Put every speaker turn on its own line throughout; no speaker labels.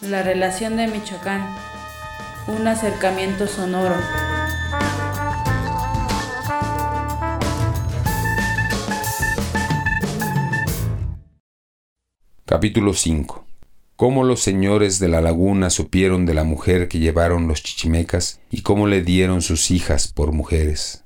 La relación de Michoacán. Un acercamiento sonoro.
Capítulo 5. Cómo los señores de la laguna supieron de la mujer que llevaron los chichimecas y cómo le dieron sus hijas por mujeres.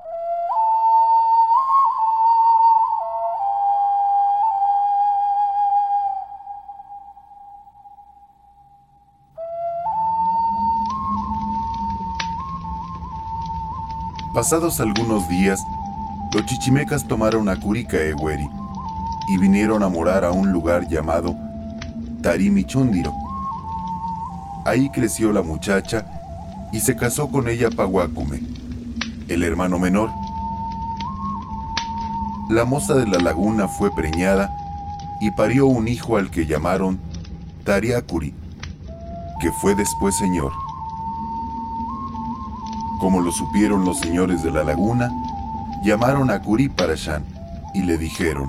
Pasados algunos días, los chichimecas tomaron a Curicaeweri y vinieron a morar a un lugar llamado Tarimichúndiro. Ahí creció la muchacha y se casó con ella Paguácume, el hermano menor. La moza de la laguna fue preñada y parió un hijo al que llamaron Tariacuri, que fue después señor. Como lo supieron los señores de la laguna, llamaron a Curi Parashán y le dijeron: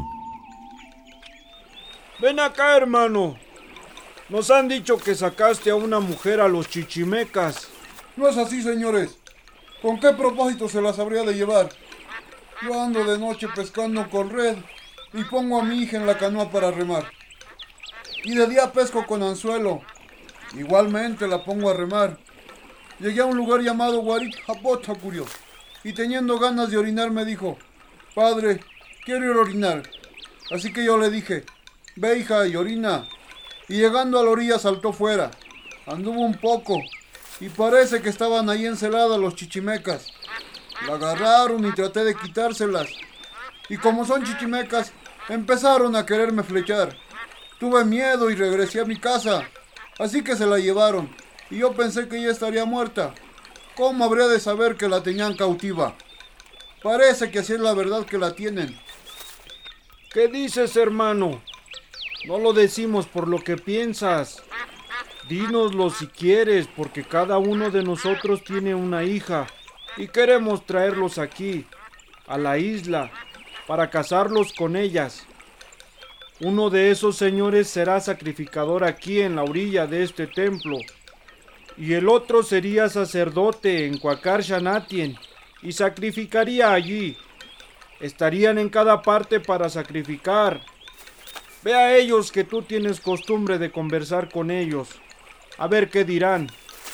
Ven acá, hermano. Nos han dicho que sacaste a una mujer a los chichimecas.
No es así, señores. ¿Con qué propósito se las habría de llevar? Yo ando de noche pescando con red y pongo a mi hija en la canoa para remar. Y de día pesco con anzuelo. Igualmente la pongo a remar. Llegué a un lugar llamado Guarit Japotacurio y teniendo ganas de orinar me dijo: Padre, quiero ir a orinar. Así que yo le dije: Ve, hija, y orina. Y llegando a la orilla saltó fuera. Anduvo un poco y parece que estaban ahí enceladas los chichimecas. La agarraron y traté de quitárselas. Y como son chichimecas, empezaron a quererme flechar. Tuve miedo y regresé a mi casa. Así que se la llevaron. Y yo pensé que ella estaría muerta. ¿Cómo habría de saber que la tenían cautiva? Parece que así es la verdad que la tienen.
¿Qué dices, hermano? No lo decimos por lo que piensas. Dínoslo si quieres, porque cada uno de nosotros tiene una hija y queremos traerlos aquí, a la isla, para casarlos con ellas. Uno de esos señores será sacrificador aquí en la orilla de este templo, y el otro sería sacerdote en Cuacar Xanatien y sacrificaría allí. Estarían en cada parte para sacrificar. Ve a ellos que tú tienes costumbre de conversar con ellos. A ver qué dirán.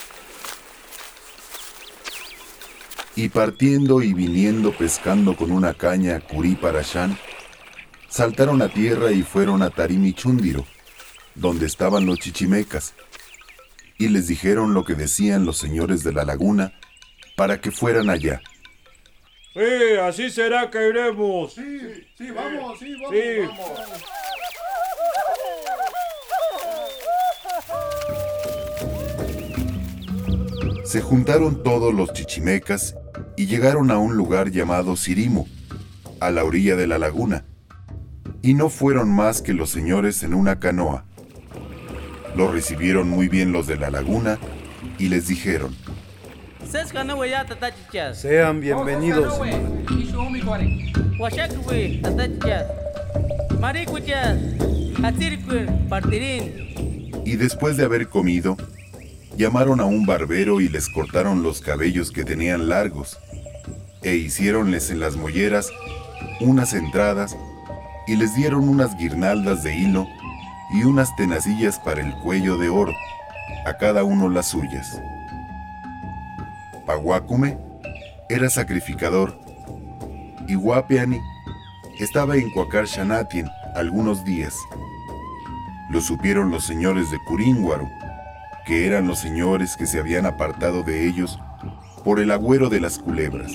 Y partiendo y viniendo pescando con una caña Curi Parashán, saltaron a tierra y fueron a Tarimichúndiro, donde estaban los chichimecas, y les dijeron lo que decían los señores de la laguna para que fueran allá.
Sí, así será que iremos.
Sí, vamos.
Sí.
Se juntaron todos los chichimecas y llegaron a un lugar llamado Sirimo, a la orilla de la laguna, y no fueron más que los señores en una canoa. Los recibieron muy bien los de la laguna y les dijeron:
Sean bienvenidos.
Y después de haber comido, llamaron a un barbero y les cortaron los cabellos que tenían largos, e hiciéronles en las molleras unas entradas y les dieron unas guirnaldas de hilo y unas tenacillas para el cuello de oro, a cada uno las suyas. Paguácume era sacrificador y Guapiani estaba en Cuacar Xanatien algunos días. Lo supieron los señores de Curínguaro, que eran los señores que se habían apartado de ellos por el agüero de las culebras.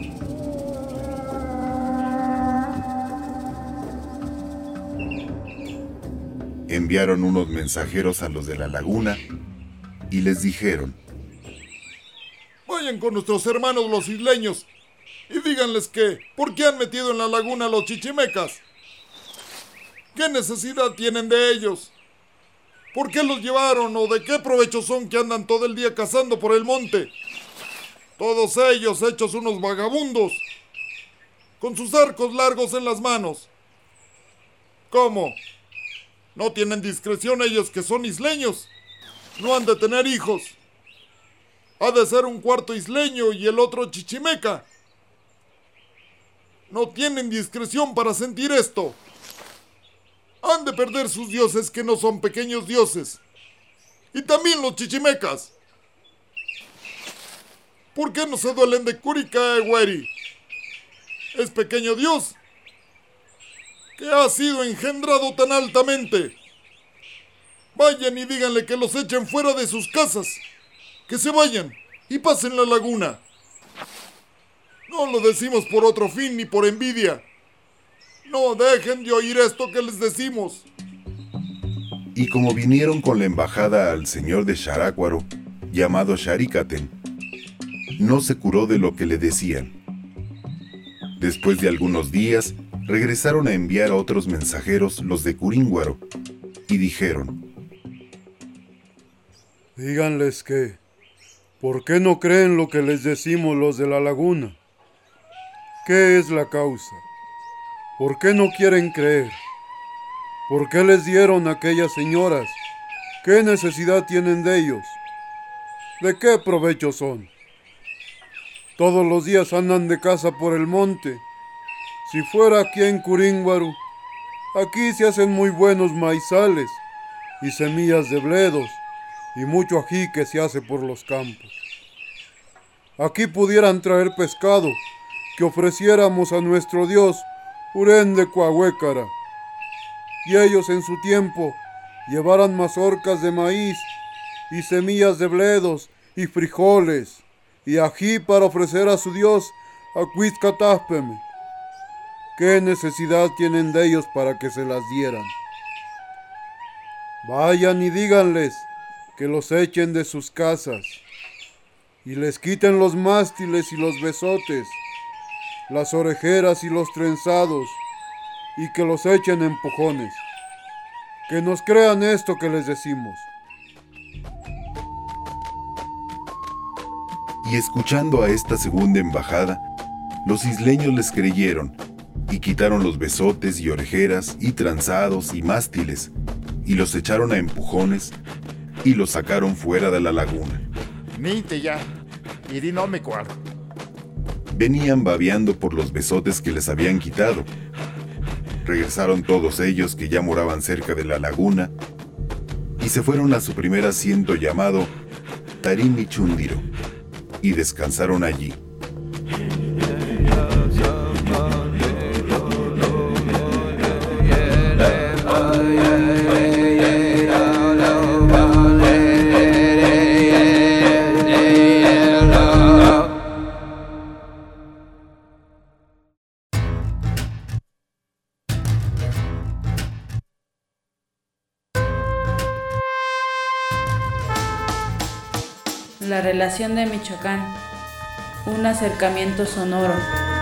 Enviaron unos mensajeros a los de la laguna y les dijeron:
Vayan con nuestros hermanos los isleños y díganles que, ¿por qué han metido en la laguna a los chichimecas? ¿Qué necesidad tienen de ellos? ¿Por qué los llevaron o de qué provecho son que andan todo el día cazando por el monte? Todos ellos hechos unos vagabundos, con sus arcos largos en las manos. ¿Cómo? ¿No tienen discreción ellos que son isleños?
no han de tener hijos. Ha de ser un cuarto isleño y el otro chichimeca. No tienen discreción para sentir esto. Han de perder sus dioses, que no son pequeños dioses. Y también los chichimecas. ¿Por qué no se duelen de Curicaeweri? Es pequeño dios que ha sido engendrado tan altamente. Vayan y díganle que los echen fuera de sus casas. Que se vayan y pasen la laguna. No lo decimos por otro fin ni por envidia. No dejen de oír esto que les decimos.
Y como vinieron con la embajada al señor de Sharácuaro, llamado Sharikaten, no se curó de lo que le decían. Después de algunos días, regresaron a enviar a otros mensajeros, los de Curínguaro, y dijeron:
Díganles que, ¿por qué no creen lo que les decimos los de la laguna? ¿Qué es la causa? ¿Por qué no quieren creer? ¿Por qué les dieron a aquellas señoras? ¿Qué necesidad tienen de ellos? ¿De qué provecho son? Todos los días andan de caza por el monte. Si fuera aquí en Curínguaro, aquí se hacen muy buenos maizales y semillas de bledos y mucho ají que se hace por los campos. Aquí pudieran traer pescado que ofreciéramos a nuestro Dios Urén de Coahuécara, y ellos en su tiempo llevaran mazorcas de maíz y semillas de bledos y frijoles y ají para ofrecer a su Dios Acuizcatáspeme. ¿Qué necesidad tienen de ellos para que se las dieran? Vayan y díganles que los echen de sus casas y les quiten los mástiles y los besotes, las orejeras y los trenzados, y que los echen en empujones. Que nos crean esto que les decimos.
Y escuchando a esta segunda embajada, los isleños les creyeron, y quitaron los besotes y orejeras y tranzados y mástiles, y los echaron a empujones, y los sacaron fuera de la laguna.
Minte ya, y no me cuadro.
Venían babeando por los besotes que les habían quitado. Regresaron todos ellos, que ya moraban cerca de la laguna, y se fueron a su primer asiento llamado Tarimichúndiro, y descansaron allí.
La relación de Michoacán, un acercamiento sonoro.